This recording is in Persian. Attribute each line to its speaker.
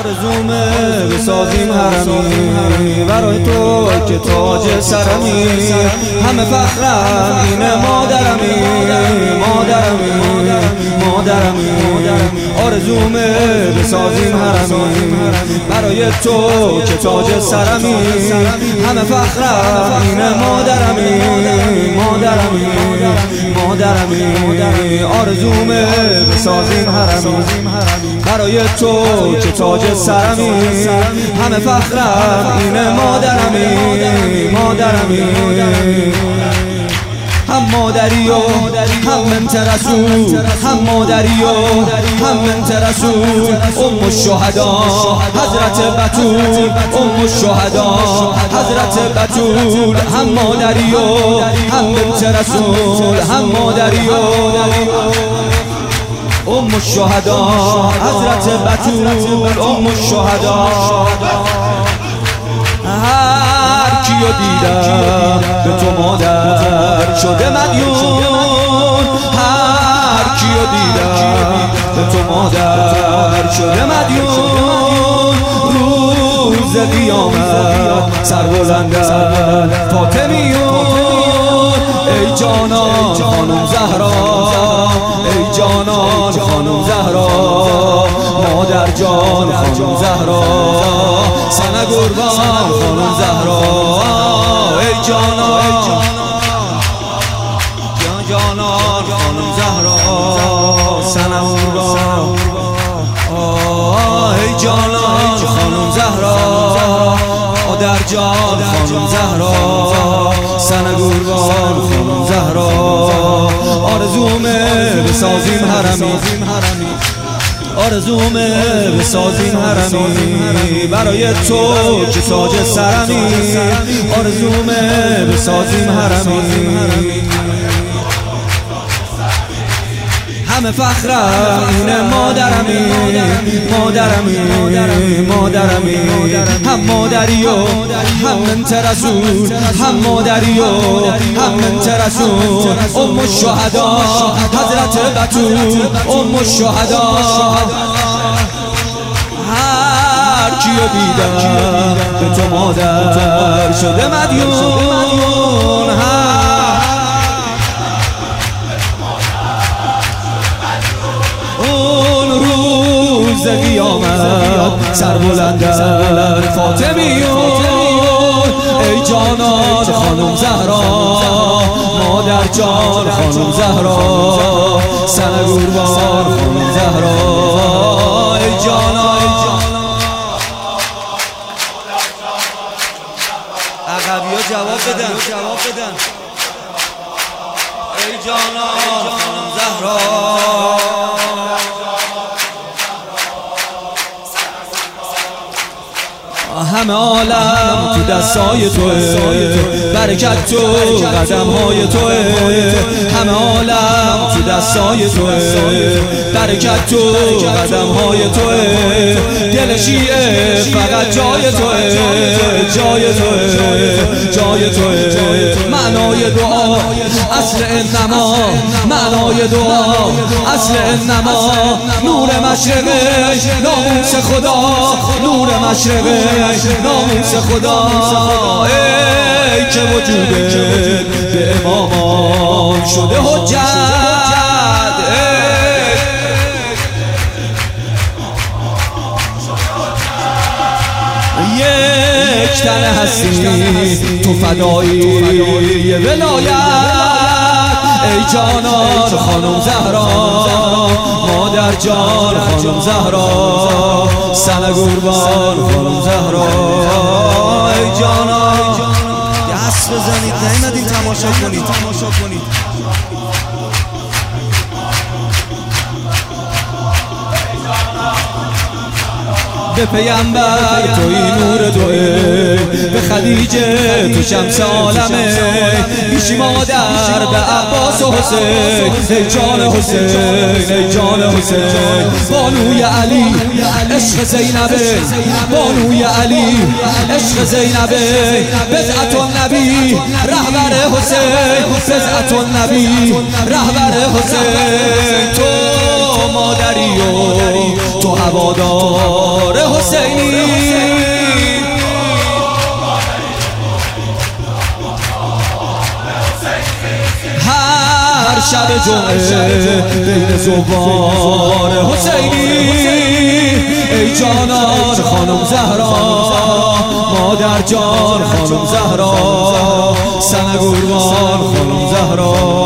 Speaker 1: آرزومه بسازیم حرمی برای تو که تاج سرمی، همه فخرم اینه مادرمی آرزومه بسازیم حرمی برای تو که تاج سرمی، همه فخرم اینه مادرمی آرزومه بسازیم حرمی برای تو که تاج سرمی، همه فخرم اینه مادرمی هم مادری و هم بنت رسول، هم مادری و هم بنت رسول، ام الشهدا حضرت بتول، ام الشهدا حضرت بتول، هم مادری و هم بنت رسول، هم مادری و ام الشهدا حضرت بتول، ام الشهدا. هر کیو دیدم به تو مادر شده مدیون، هر کیو دیدم به تو مادر شده مدیون، روز قیامت سربلندن فاطمیون. ای جانان خانم زهرا، ای جانان خانم زهرا، مادر جان خانم زهرا، سنه قربان خانم زهرا. ای جانان جانان خانم زهرا، سنه قربان. ای جانان خانم زهرا، مادر جان خانم زهرا، سنه قربان خانم زهرا. آرزومه بسازیم حرمی، آرزومه بسازیم حرمی برای تو که تاج سرمی، آرزومه بسازیم حرمی همه فخرم اینه مادرمی هم مادری و هم بنت رسول، هم مادری و هم بنت رسول، ام الشهدا حضرت بتول، ام الشهدا. هر کیو دیدم به تو مادر شده مدیون، روز قیامت سربلندن فاطمیون. ای جانان خانم زهرا، مادر جان خانم زهرا، سنه قربان خانم زهرا. ای جانان عقبی ها جواب بدن. ای جانان خانم زهرا، همه عالم تو دستای توه، برکت تو قدم های توه، همه عالم تو دستای توه، برکت تو قدم های توه. دل شیعه فقط جای توه، جای توه. معنای دعا اصل انما، معنای دعا اصل انما، نور مشرقش ناموس خدا، نور مشرقش ناموس خدا. ای که وجوده به امامان شده حجت، یک تن هستی تو فدایی ولایت. ای جانان خانم زهرا، مادر جان خانم زهرا، سنه قربان خانم زهرا. ای جانان دست بزنید، نیومدین تماشا کنید. به پیامبر توی نور توه، به خدیجه تو شمس عالمه، پیشی مادر به عباس و حسین. ای جان حسین، ای جان حسین، بانوی علی عشق زینبه، بانوی علی عشق زینبه، بضعت النبی رهبر حسین، بضعت النبی رهبر حسین. تو مادری و تو هوادار حسین، شب جمعه بین زوار حسینی ای جانان خانم زهرا مادر جان خانم زهرا سنگ قربان خانم زهرا